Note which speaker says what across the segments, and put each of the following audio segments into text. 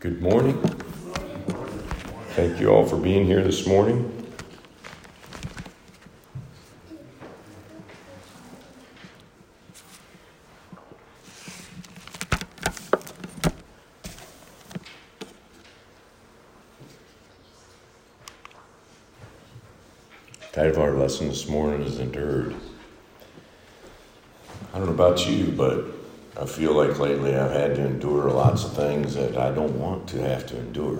Speaker 1: Good morning. Thank you all for being here this morning. The title of our lesson this morning is Endured. I don't know about you, but I feel like lately I've had to endure lots of things that I don't want to have to endure.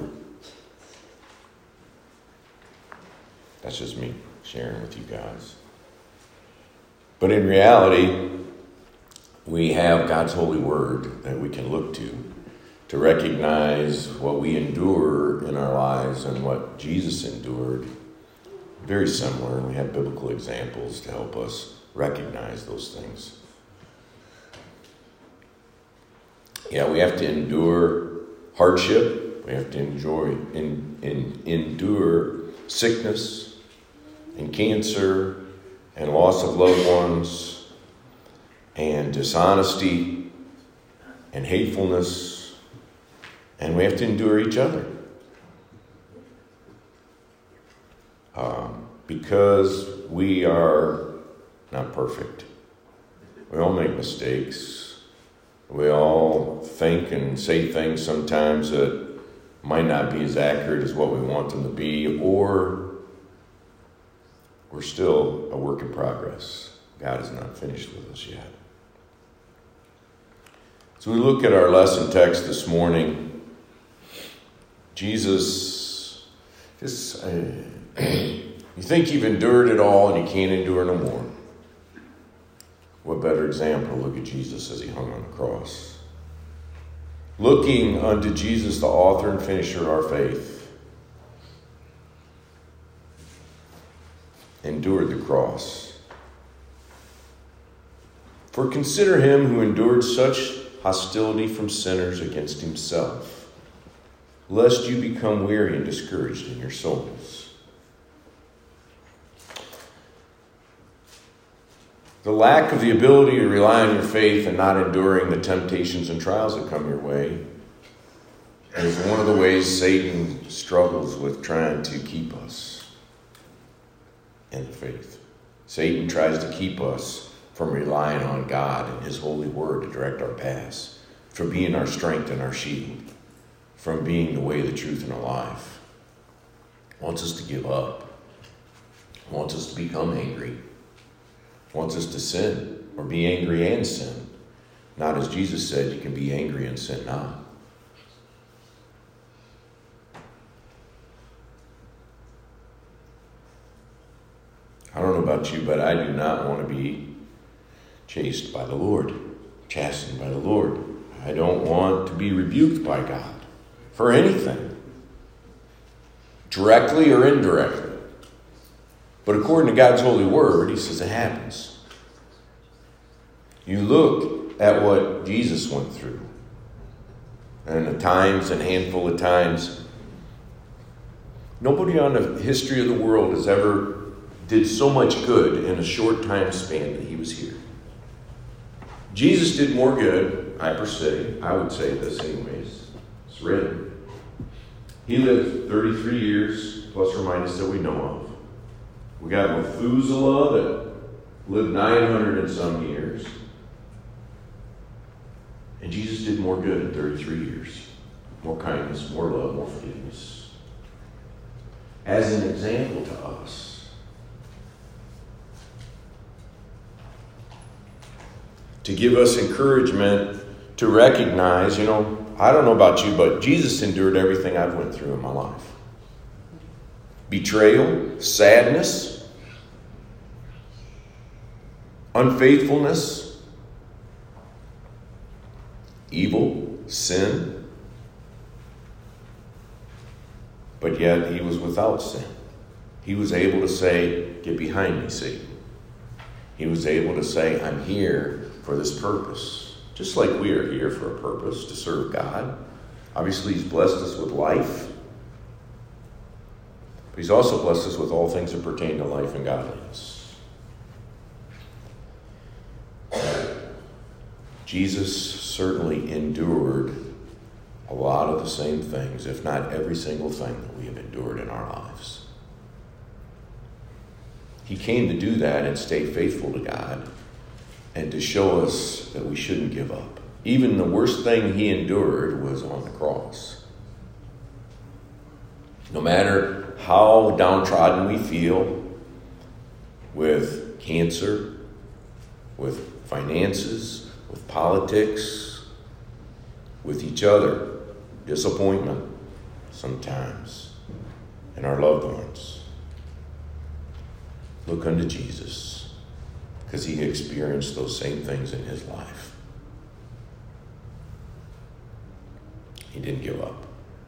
Speaker 1: That's just me sharing with you guys. But in reality, we have God's holy word that we can look to recognize what we endure in our lives and what Jesus endured. Very similar, and we have biblical examples to help us recognize those things. Yeah, we have to endure hardship. We have to endure sickness and cancer and loss of loved ones and dishonesty and hatefulness. And we have to endure each other. Because we are not perfect. We all make mistakes. We all think and say things sometimes that might not be as accurate as what we want them to be, or we're still a work in progress. God is not finished with us yet. So we look at our lesson text this morning. Jesus, you think you've endured it all and you can't endure no more. What better example? Look at Jesus as he hung on the cross. Looking unto Jesus, the author and finisher of our faith, endured the cross. For consider him who endured such hostility from sinners against himself, lest you become weary and discouraged in your souls. The lack of the ability to rely on your faith and not enduring the temptations and trials that come your way is one of the ways Satan struggles with trying to keep us in the faith. Satan tries to keep us from relying on God and his holy word to direct our paths, from being our strength and our shield, from being the way, the truth, and the life. Wants us to give up. Wants us to become angry. Wants us to sin or be angry and sin. Not as Jesus said, you can be angry and sin not. I don't know about you, but I do not want to be chased by the Lord, chastened by the Lord. I don't want to be rebuked by God for anything, directly or indirectly. But according to God's holy word, he says it happens. You look at what Jesus went through. And the times, and handful of times, nobody on the history of the world has ever did so much good in a short time span that he was here. Jesus did more good, I would say this anyways. It's written. He lived 33 years, plus or minus that we know of. We got Methuselah that lived 900 and some years. And Jesus did more good in 33 years. More kindness, more love, more forgiveness. As an example to us. To give us encouragement to recognize, I don't know about you, but Jesus endured everything I've went through in my life. Betrayal, sadness, unfaithfulness, evil, sin. But yet he was without sin. He was able to say, "Get behind me, Satan." He was able to say, "I'm here for this purpose." Just like we are here for a purpose, to serve God. Obviously, he's blessed us with life. But he's also blessed us with all things that pertain to life and godliness. Jesus certainly endured a lot of the same things, if not every single thing that we have endured in our lives. He came to do that and stay faithful to God and to show us that we shouldn't give up. Even the worst thing he endured was on the cross. No matter how downtrodden we feel with cancer, with finances, with politics, with each other, disappointment sometimes, and our loved ones. Look unto Jesus, because he experienced those same things in his life. He didn't give up.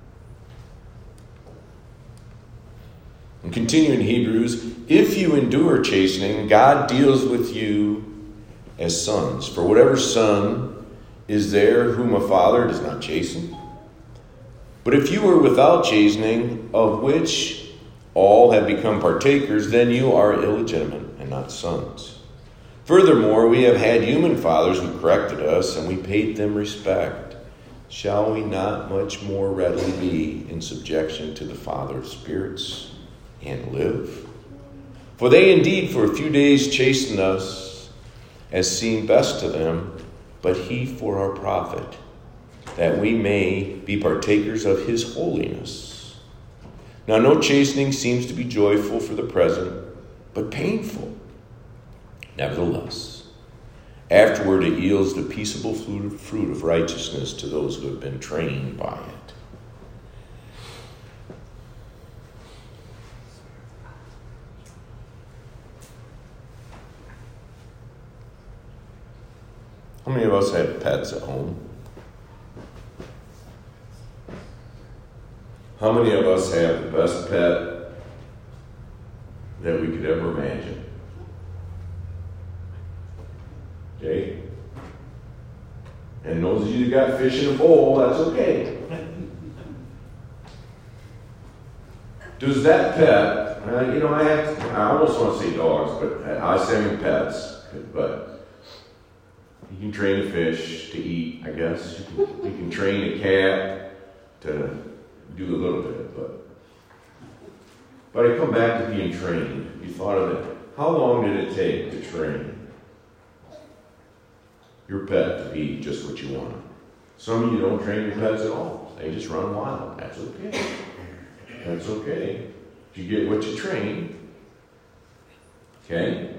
Speaker 1: And continuing in Hebrews, if you endure chastening, God deals with you as sons. For whatever son is there whom a father does not chasten? But if you are without chastening, of which all have become partakers, then you are illegitimate and not sons. Furthermore, we have had human fathers who corrected us, and we paid them respect. Shall we not much more readily be in subjection to the Father of spirits and live? For they indeed for a few days chastened us, as seemed best to them, but he for our profit, that we may be partakers of his holiness. Now no chastening seems to be joyful for the present, but painful. Nevertheless, afterward it yields the peaceable fruit of righteousness to those who have been trained by it. How many of us have pets at home? How many of us have the best pet that we could ever imagine? Okay? And those of you that got fish in a bowl, that's okay. Does that pet, I almost want to say dogs, but I say pets, but you can train a fish to eat, I guess. You can train a cat to do a little bit, but I come back to being trained. You thought of it. How long did it take to train your pet to be just what you want? Some of you don't train your pets at all. They just run wild. That's okay. That's okay. You get what you train. Okay?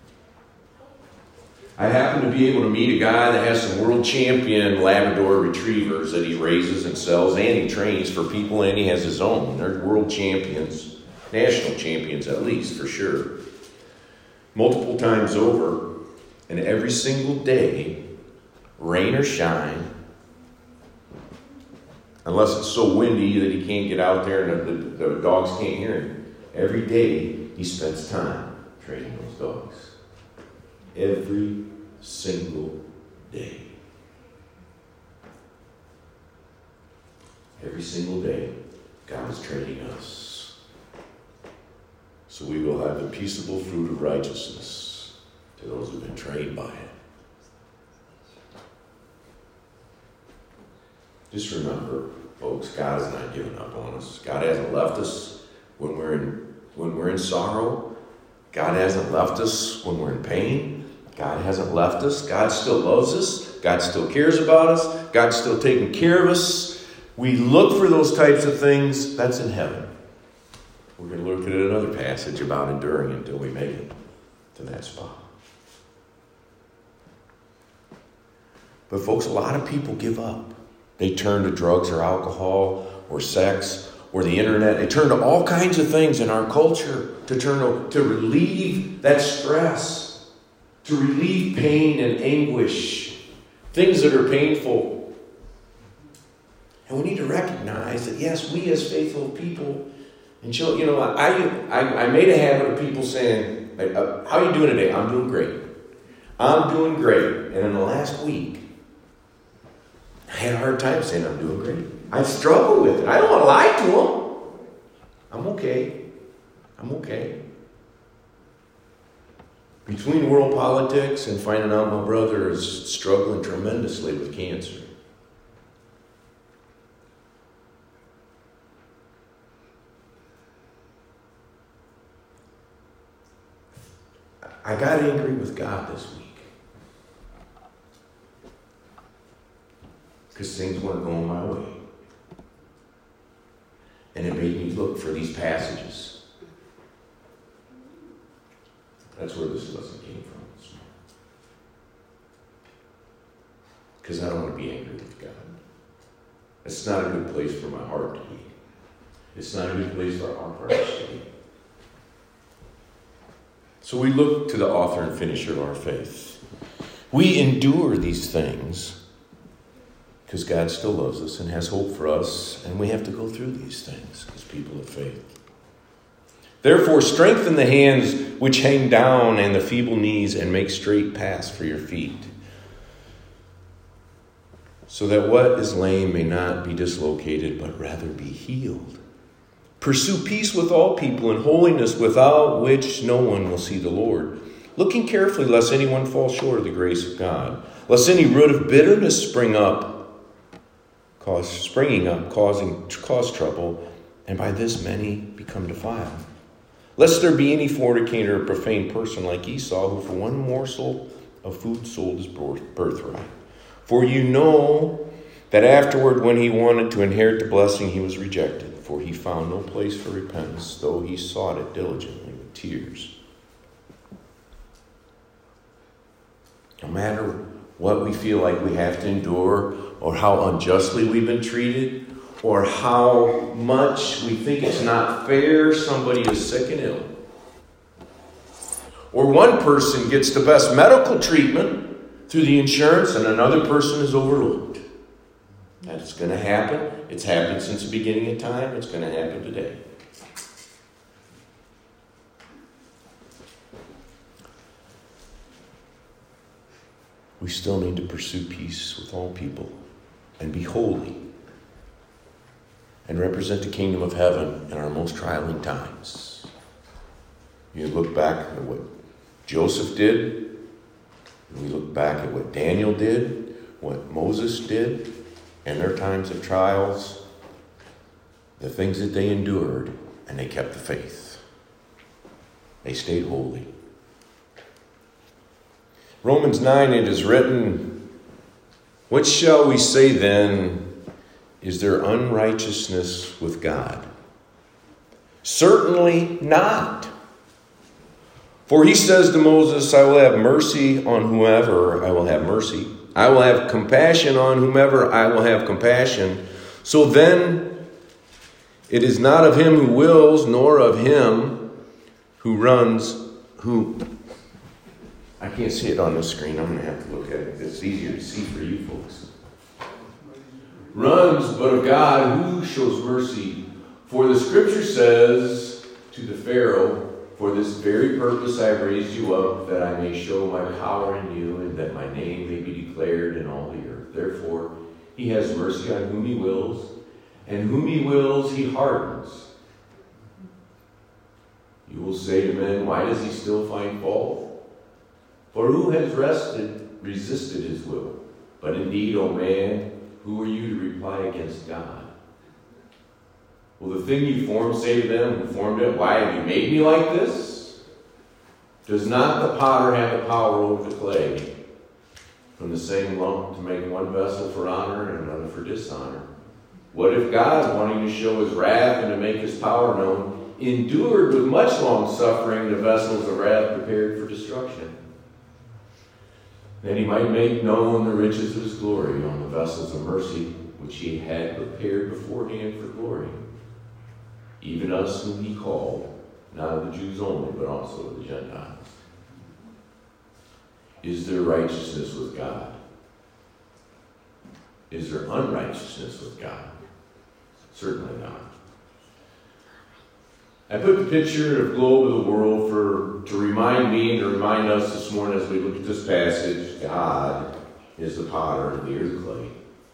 Speaker 1: I happen to be able to meet a guy that has some world champion Labrador retrievers that he raises and sells, and he trains for people, and he has his own. They're world champions, national champions at least, for sure. Multiple times over, and every single day, rain or shine, unless it's so windy that he can't get out there and the dogs can't hear him. Every day, he spends time training those dogs. Every single day. Every single day, God is training us. So we will have the peaceable fruit of righteousness to those who have been trained by it. Just remember, folks, God has not given up on us. God hasn't left us when we're in sorrow. God hasn't left us when we're in pain. God hasn't left us. God still loves us. God still cares about us. God's still taking care of us. We look for those types of things. That's in heaven. We're going to look at another passage about enduring until we make it to that spot. But folks, a lot of people give up. They turn to drugs or alcohol or sex or the internet. They turn to all kinds of things in our culture to relieve that stress. To relieve pain and anguish, things that are painful. And we need to recognize that, yes, we as faithful people, and I made a habit of people saying, how are you doing today? I'm doing great. I'm doing great. And in the last week, I had a hard time saying I'm doing great. I struggle with it. I don't want to lie to them. I'm okay. I'm okay. Between world politics and finding out my brother is struggling tremendously with cancer. I got angry with God this week because things weren't going my way. And it made me look for these passages. That's where this lesson came from. Because I don't want to be angry with God. It's not a good place for my heart to be. It's not a good place for our hearts to be. So we look to the author and finisher of our faith. We endure these things because God still loves us and has hope for us, and we have to go through these things as people of faith. Therefore, strengthen the hands which hang down and the feeble knees, and make straight paths for your feet, so that what is lame may not be dislocated, but rather be healed. Pursue peace with all people and holiness, without which no one will see the Lord. Looking carefully lest anyone fall short of the grace of God, lest any root of bitterness springing up, cause trouble, and by this many become defiled. Lest there be any fornicator or profane person like Esau, who for one morsel of food sold his birthright. For you know that afterward, when he wanted to inherit the blessing, he was rejected, for he found no place for repentance, though he sought it diligently with tears. No matter what we feel like we have to endure, or how unjustly we've been treated, or how much we think it's not fair somebody is sick and ill, or one person gets the best medical treatment through the insurance and another person is overlooked. That's going to happen. It's happened since the beginning of time. It's going to happen today. We still need to pursue peace with all people and be holy and represent the kingdom of heaven in our most trying times. You look back at what Joseph did, and we look back at what Daniel did, what Moses did in their times of trials, the things that they endured, and they kept the faith. They stayed holy. Romans 9, it is written, "What shall we say then? Is there unrighteousness with God? Certainly not. For he says to Moses, I will have mercy on whomever I will have mercy. I will have compassion on whomever I will have compassion. So then it is not of him who wills, nor of him who runs, I can't see it on the screen. I'm going to have to look at it. It's easier to see for you folks. Runs, but of God who shows mercy. For the scripture says to the Pharaoh, for this very purpose I have raised you up, that I may show my power in you, and that my name may be declared in all the earth. Therefore, he has mercy on whom he wills, and whom he wills he hardens. You will say to men, why does he still find fault? For who has resisted his will? But indeed, O man, who are you to reply against God? Will the thing you formed say to them who formed it, why have you made me like this? Does not the potter have the power over the clay, from the same lump to make one vessel for honor and another for dishonor? What if God, wanting to show his wrath and to make his power known, endured with much long suffering the vessels of wrath prepared for destruction? That he might make known the riches of his glory on the vessels of mercy, which he had prepared beforehand for glory. Even us whom he called, not of the Jews only, but also of the Gentiles. Is there righteousness with God? Is there unrighteousness with God? Certainly not. I put the picture of globe of the world to remind me and to remind us this morning as we look at this passage, God is the potter and we are the clay.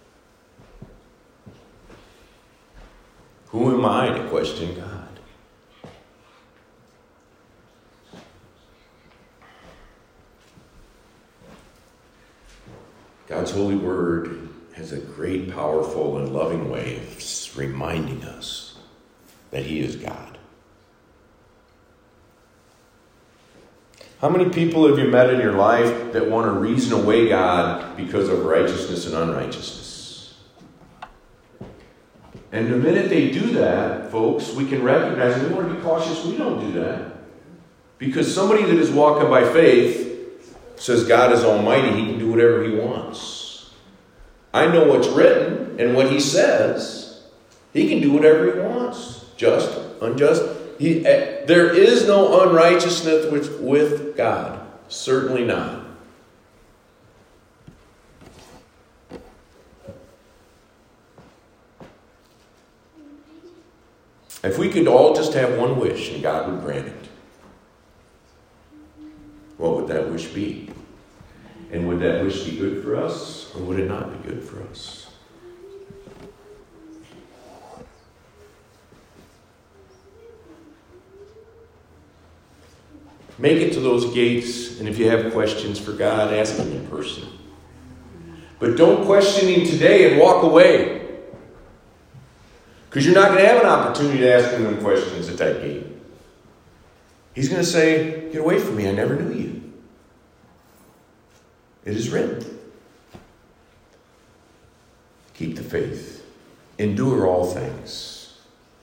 Speaker 1: Who am I to question God? God's holy word has a great, powerful, and loving way of reminding us that he is God. How many people have you met in your life that want to reason away God because of righteousness and unrighteousness? And the minute they do that, folks, we can recognize, and we want to be cautious we don't do that. Because somebody that is walking by faith says God is almighty, he can do whatever he wants. I know what's written and what he says. He can do whatever he wants. Just, unjust. There is no unrighteousness with God. Certainly not. If we could all just have one wish and God would grant it, what would that wish be? And would that wish be good for us, or would it not be good for us? Make it to those gates, and if you have questions for God, ask him in person. But don't question him today and walk away. Because you're not going to have an opportunity to ask him them questions at that gate. He's going to say, get away from me, I never knew you. It is written. Keep the faith. Endure all things.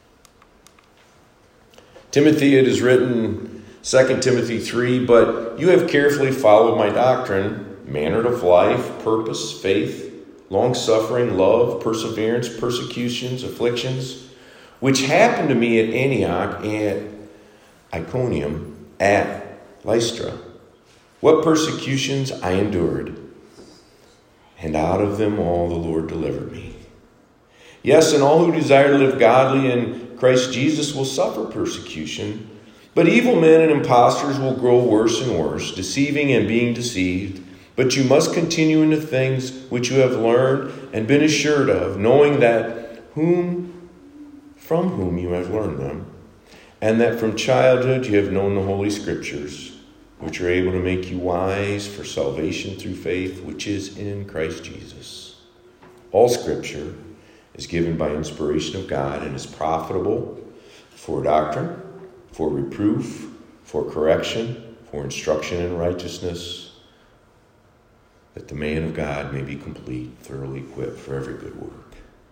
Speaker 1: Timothy, it is written, 2 Timothy 3, but you have carefully followed my doctrine, manner of life, purpose, faith, long-suffering, love, perseverance, persecutions, afflictions, which happened to me at Antioch, at Iconium, at Lystra. What persecutions I endured, and out of them all the Lord delivered me. Yes, and all who desire to live godly in Christ Jesus will suffer persecution. But evil men and impostors will grow worse and worse, deceiving and being deceived. But you must continue in the things which you have learned and been assured of, knowing that from whom you have learned them, and that from childhood you have known the Holy Scriptures, which are able to make you wise for salvation through faith, which is in Christ Jesus. All Scripture is given by inspiration of God and is profitable for doctrine, for reproof, for correction, for instruction in righteousness, that the man of God may be complete, thoroughly equipped for every good work.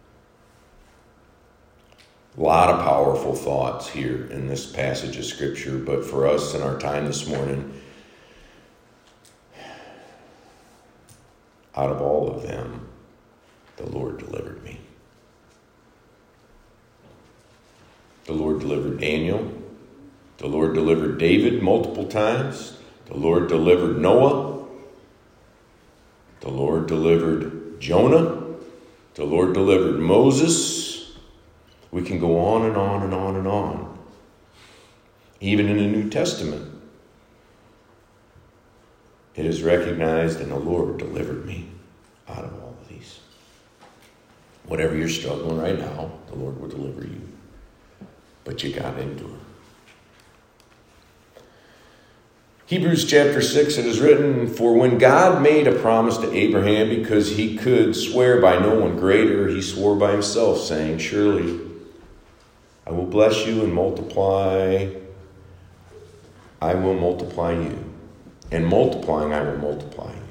Speaker 1: A lot of powerful thoughts here in this passage of Scripture, but for us in our time this morning, out of all of them, the Lord delivered me. The Lord delivered Daniel. The Lord delivered David multiple times. The Lord delivered Noah. The Lord delivered Jonah. The Lord delivered Moses. We can go on and on and on and on. Even in the New Testament, it is recognized, and the Lord delivered me out of all of these. Whatever you're struggling right now, the Lord will deliver you. But you got to endure. Hebrews chapter 6, it is written, for when God made a promise to Abraham, because he could swear by no one greater, he swore by himself, saying, surely I will bless you and multiply. I will multiply you. And multiplying, I will multiply you.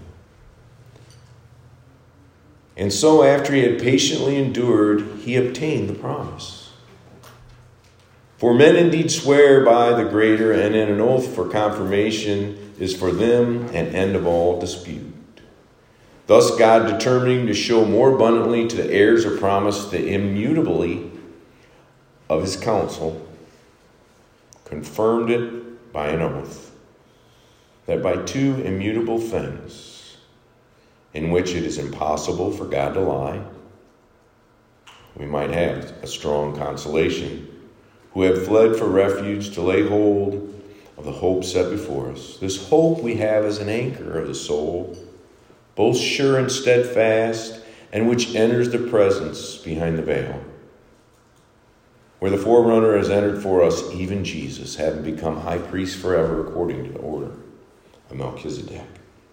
Speaker 1: And so after he had patiently endured, he obtained the promise. For men indeed swear by the greater, and in an oath for confirmation is for them an end of all dispute. Thus God, determining to show more abundantly to the heirs of promise the immutability of his counsel, confirmed it by an oath, that by two immutable things, in which it is impossible for God to lie, we might have a strong consolation, who have fled for refuge to lay hold of the hope set before us. This hope we have as an anchor of the soul, both sure and steadfast, and which enters the presence behind the veil, where the forerunner has entered for us, even Jesus, having become high priest forever according to the order of Melchizedek.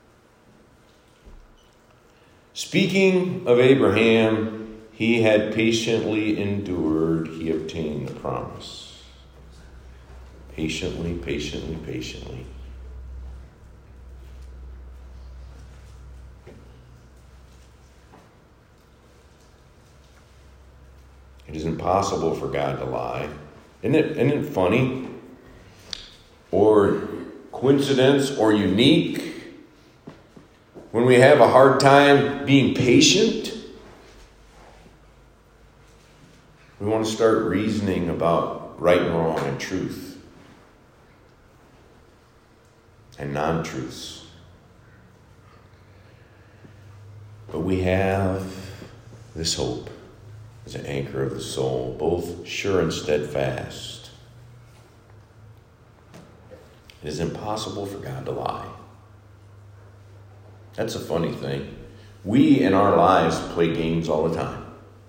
Speaker 1: Speaking of Abraham, he had patiently endured, he obtained the promise. Patiently, patiently, patiently. It is impossible for God to lie. Isn't it funny? Or coincidence or unique when we have a hard time being patient? We want to start reasoning about right and wrong and truth and non-truths. But we have this hope as an anchor of the soul, both sure and steadfast. It is impossible for God to lie. That's a funny thing. We in our lives play games all the time.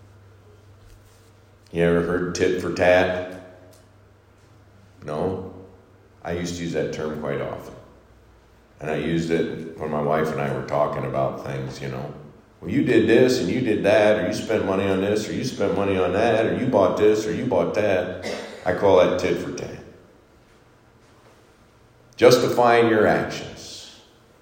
Speaker 1: You ever heard tit for tat? No? I used to use that term quite often. And I used it when my wife and I were talking about things, Well, you did this and you did that, or you spent money on this, or you spent money on that, or you bought this, or you bought that. I call that tit for tat. Justifying your actions.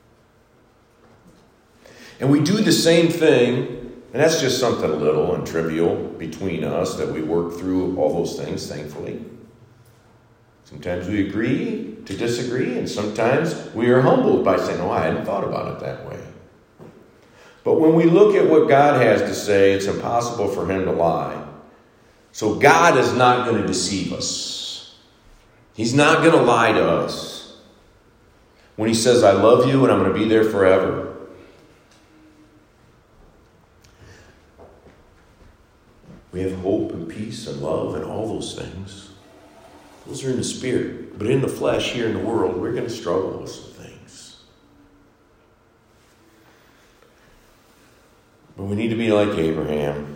Speaker 1: And we do the same thing. And that's just something little and trivial between us that we work through all those things, thankfully. Sometimes we agree to disagree, and sometimes we are humbled by saying, I hadn't thought about it that way. But when we look at what God has to say, it's impossible for him to lie. So God is not going to deceive us. He's not going to lie to us. When he says, I love you and I'm going to be there forever. We have hope and peace and love and all those things. Those are in the spirit. But in the flesh, here in the world, we're going to struggle with some things. But we need to be like Abraham,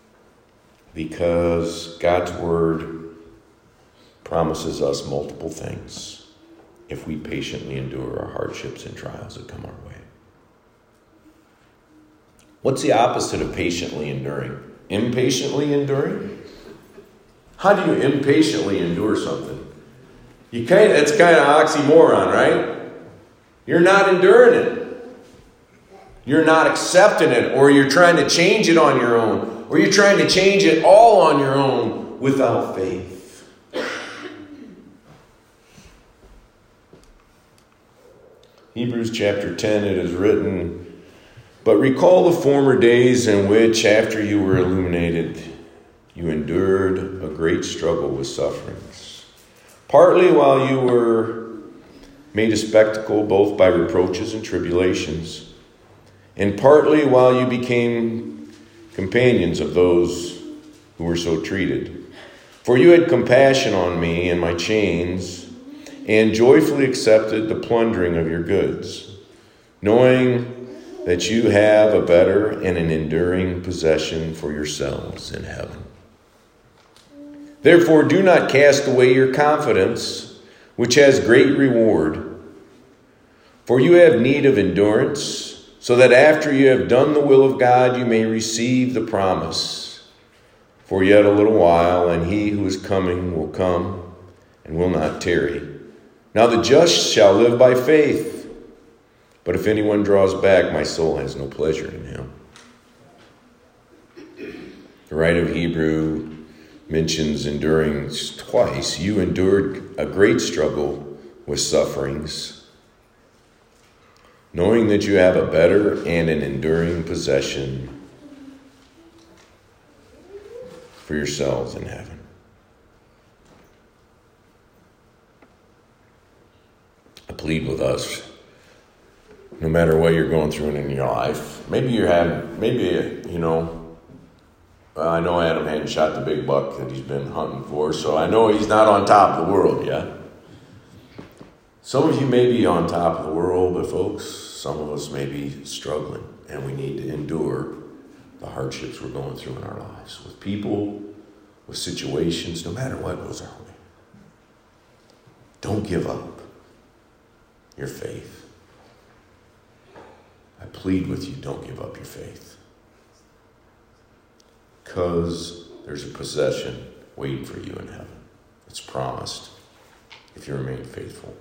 Speaker 1: because God's word promises us multiple things if we patiently endure our hardships and trials that come our way. What's the opposite of patiently enduring? Impatiently enduring? How do you impatiently endure something? It's kind of oxymoron, right? You're not enduring it. You're not accepting it, or you're trying to change it on your own, or you're trying to change it all on your own without faith. Hebrews chapter 10, it is written, but recall the former days in which, after you were illuminated, you endured a great struggle with sufferings. Partly while you were made a spectacle both by reproaches and tribulations, and partly while you became companions of those who were so treated. For you had compassion on me and my chains, and joyfully accepted the plundering of your goods, knowing that you have a better and an enduring possession for yourselves in heaven. Therefore, do not cast away your confidence, which has great reward. For you have need of endurance, so that after you have done the will of God, you may receive the promise. For yet a little while, and he who is coming will come and will not tarry. Now the just shall live by faith. But if anyone draws back, my soul has no pleasure in him. The writer of Hebrew mentions enduring twice. You endured a great struggle with sufferings, knowing that you have a better and an enduring possession for yourselves in heaven. I plead with us. No matter what you're going through in your life, I know Adam hadn't shot the big buck that he's been hunting for, so I know he's not on top of the world yet. Some of you may be on top of the world, but folks, some of us may be struggling, and we need to endure the hardships we're going through in our lives with people, with situations, no matter what goes our way. Don't give up your faith. I plead with you, don't give up your faith. Because there's a possession waiting for you in heaven. It's promised if you remain faithful.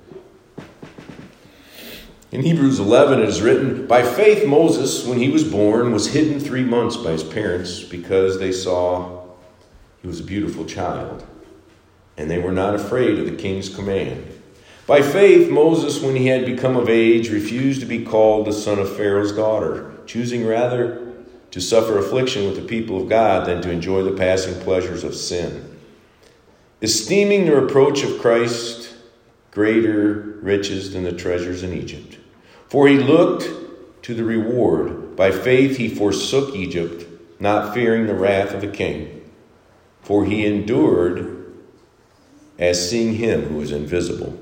Speaker 1: In Hebrews 11 it is written, by faith Moses, when he was born, was hidden 3 months by his parents because they saw He was a beautiful child, and they were not afraid of the king's command. By faith, Moses, when he had become of age, refused to be called the son of Pharaoh's daughter, choosing rather to suffer affliction with the people of God than to enjoy the passing pleasures of sin, esteeming the reproach of Christ greater riches than the treasures in Egypt. For he looked to the reward. By faith he forsook Egypt, not fearing the wrath of the king. For he endured as seeing him who is invisible.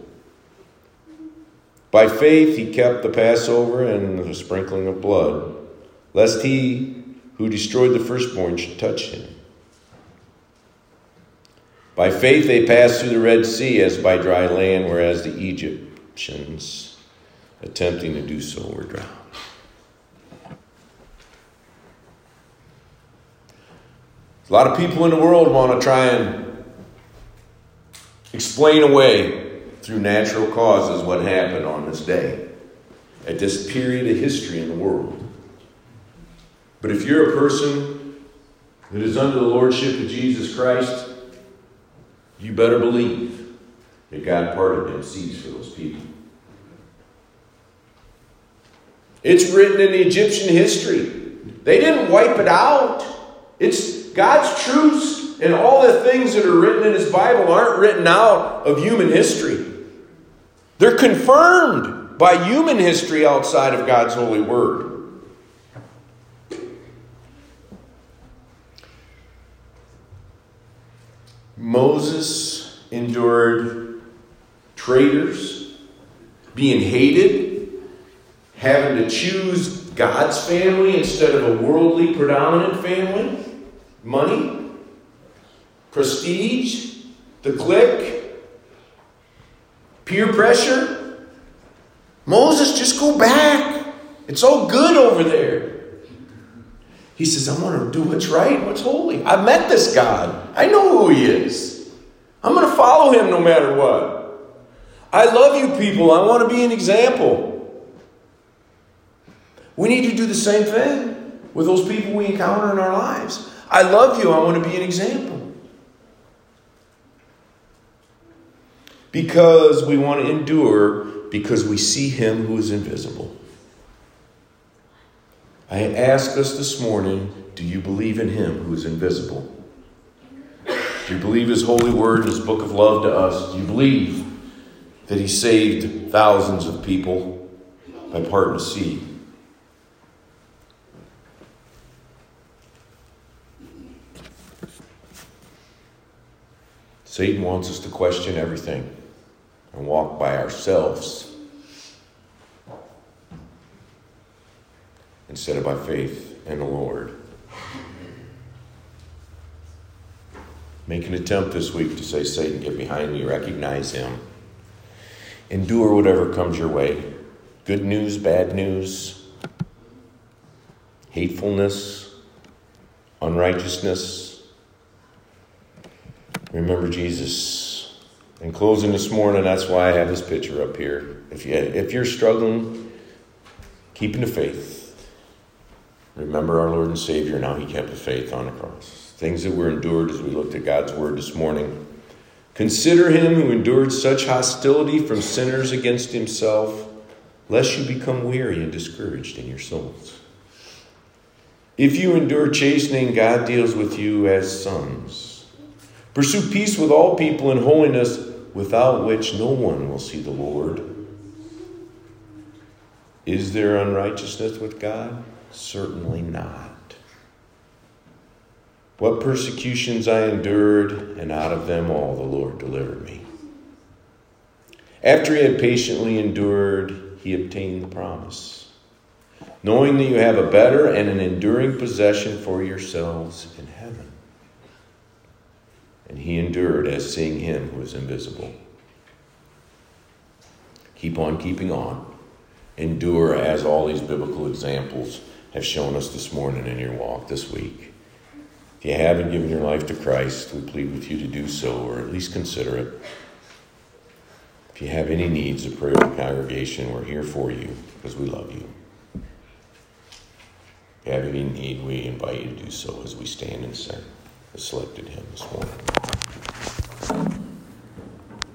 Speaker 1: By faith he kept the Passover and the sprinkling of blood, lest he who destroyed the firstborn should touch him. By faith they passed through the Red Sea as by dry land, whereas the Egyptians, attempting to do so, were drowned. A lot of people in the world want to try and explain away through natural causes what happened on this day, at this period of history in the world. But if you're a person that is under the lordship of Jesus Christ, you better believe that God parted them seas for those people. It's written in the Egyptian history. They didn't wipe it out. It's God's truths, and all the things that are written in His Bible aren't written out of human history. They're confirmed by human history outside of God's holy word. Moses endured traitors, being hated, having to choose God's family instead of a worldly predominant family, money, prestige, the clique, peer pressure. Moses, just go back. It's all good over there. He says, I want to do what's right and what's holy. I met this God. I know who He is. I'm going to follow Him no matter what. I love you people. I want to be an example. We need to do the same thing with those people we encounter in our lives. I love you. I want to be an example. Because we want to endure, because we see Him who is invisible. I ask us this morning, do you believe in Him who is invisible? Do you believe His holy word and His book of love to us? Do you believe that He saved thousands of people by parting the sea? Satan wants us to question everything and walk by ourselves instead of by faith in the Lord. Make an attempt this week to say, Satan, get behind me, recognize him. Endure whatever comes your way. Good news, bad news, hatefulness, unrighteousness. Remember Jesus. In closing this morning, that's why I have this picture up here. If you're struggling, keeping the faith, remember our Lord and Savior and how He kept the faith on the cross. Things that were endured as we looked at God's Word this morning. Consider Him who endured such hostility from sinners against Himself, lest you become weary and discouraged in your souls. If you endure chastening, God deals with you as sons. Pursue peace with all people and holiness, without which no one will see the Lord. Is there unrighteousness with God? Certainly not. What persecutions I endured, and out of them all the Lord delivered me. After He had patiently endured, He obtained the promise, knowing that you have a better and an enduring possession for yourselves in heaven. And He endured as seeing Him who is invisible. Keep on keeping on. Endure as all these biblical examples have shown us this morning in your walk this week. If you haven't given your life to Christ, we plead with you to do so, or at least consider it. If you have any needs of prayer of the congregation, we're here for you because we love you. If you have any need, we invite you to do so as we stand and sing. has selected him this morning.